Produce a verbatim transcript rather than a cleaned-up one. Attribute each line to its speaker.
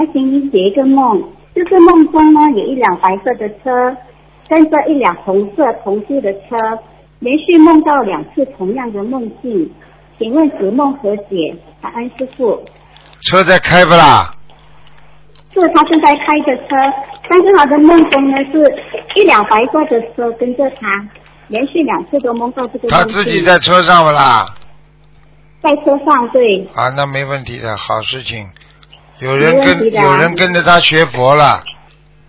Speaker 1: 请你解一个梦，就是梦中呢有一辆白色的车跟着一辆红色同修的车，连续梦到两次同样的梦境，请问此梦何解？感恩师父。
Speaker 2: 车在开不啦？
Speaker 1: 是他正在开着车，但是他的梦中呢是一辆白色的车跟着他，连续两次都梦到这个梦境。
Speaker 2: 他自己在车上不啦？
Speaker 1: 在车上，对。
Speaker 2: 啊，那没问题的，好事情。有人跟有人跟着他学佛了，